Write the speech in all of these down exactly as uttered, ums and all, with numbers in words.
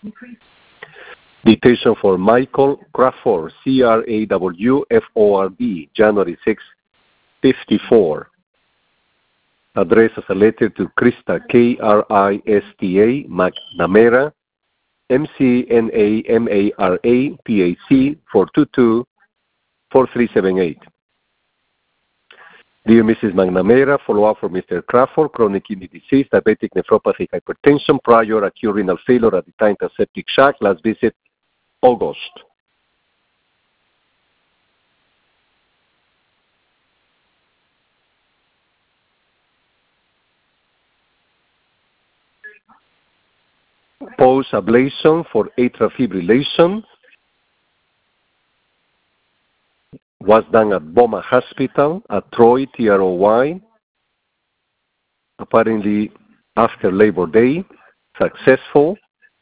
Dictation for Michael Crawford, C R A W F O R D, January sixth, fifty-four. Address as a letter to Krista, K R I S T A, McNamara, M C N A M A R A, P A C, four two two, four three seven eight. Dear Missus McNamara, follow-up for Mister Crawford, chronic kidney disease, diabetic nephropathy, hypertension, prior acute renal failure at the time of septic shock, last visit, August. Post-ablation for atrial fibrillation was done at Boma Hospital at Troy, T R O Y, apparently after Labor Day, successful.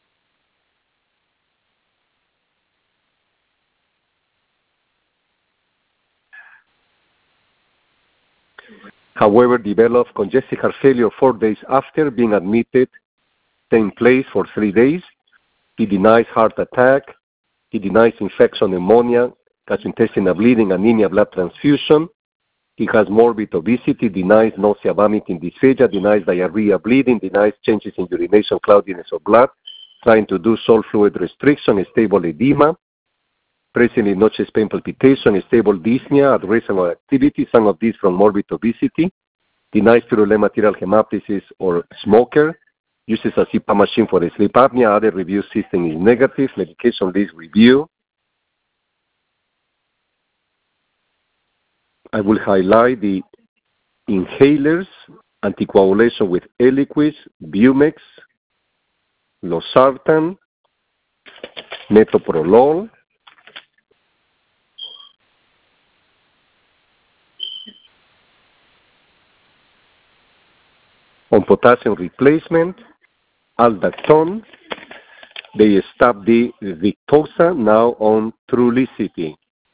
However, developed congestive heart failure four days after being admitted, same place for three days. He denies heart attack. He denies infection, pneumonia, gastrointestinal bleeding, anemia, blood transfusion. He has morbid obesity, denies nausea, vomiting, dysphagia, denies diarrhea, bleeding, denies changes in urination, cloudiness of blood, trying to do salt fluid restriction, stable edema, presently no chest pain, palpitation, stable dyspnea, at risk of activity, some of these from morbid obesity, denies purulent material hemoptysis or smoker, uses a C PAP machine for the sleep apnea, other review system is negative, medication list review. I will highlight the inhalers, anticoagulation with Eliquis, Bumex, Losartan, metoprolol, on potassium replacement, Aldactone. They stopped the Victoza, now on Trulicity.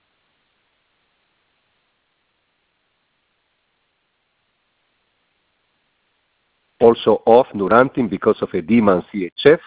Also off Nurantin because of edema and C H F.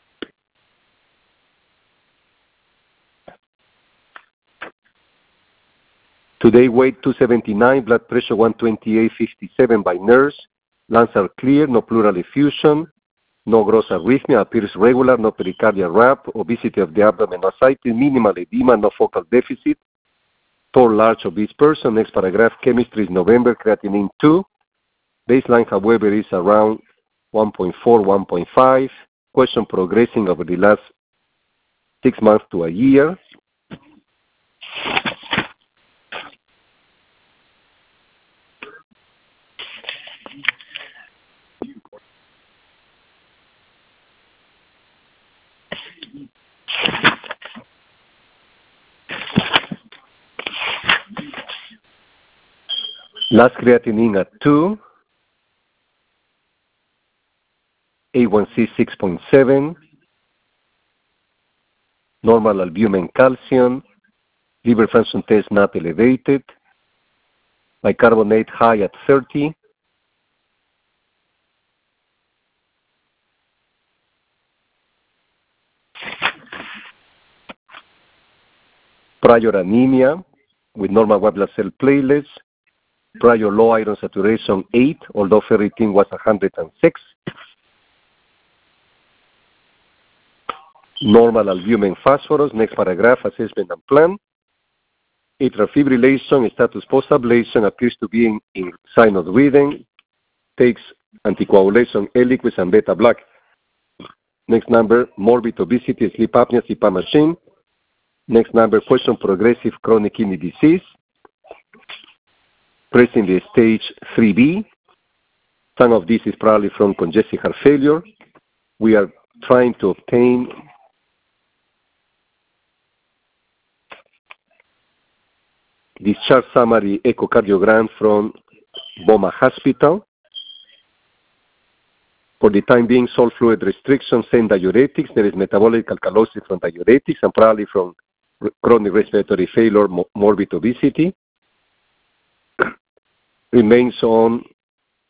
Today weight two seventy-nine, blood pressure one twenty-eight fifty-seven by nurse. Lungs are clear, no pleural effusion, no gross arrhythmia, appears regular, no pericardial wrap, obesity of the abdomen, no ascites, minimal edema, no focal deficit. Tall, large, obese person. Next paragraph, chemistry is November, creatinine two. Baseline, however, is around one point four, one point five. Question progressing over the last six months to a year. Last creatinine at two. A one C six point seven, normal albumin calcium, liver function test not elevated, bicarbonate high at thirty, prior anemia with normal white blood cell platelets, prior low iron saturation eight, although ferritin was one hundred six. Normal albumin phosphorus. Next paragraph, assessment and plan. Atrial fibrillation, status post-ablation, appears to be in, in sign of breathing. Takes anticoagulation, Eliquis, and beta block. Next number, morbid obesity, sleep apnea, C PAP machine. Next number, question progressive chronic kidney disease. Presently stage three B. Some of this is probably from congestive heart failure. We are trying to obtain discharge summary echocardiogram from Boma Hospital. For the time being, salt fluid restriction, same diuretics. There is metabolic alkalosis from diuretics and probably from chronic respiratory failure, morbid obesity. Remains on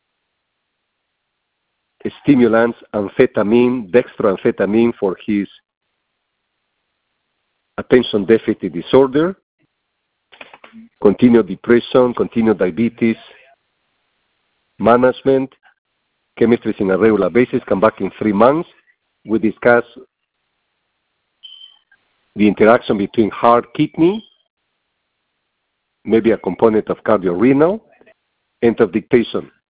stimulants, amphetamine, dextroamphetamine for his attention deficit disorder, continued depression, continued diabetes, management, chemistries on a regular basis, come back in three months. We discuss the interaction between heart, kidney, maybe a component of cardiorenal, end of dictation.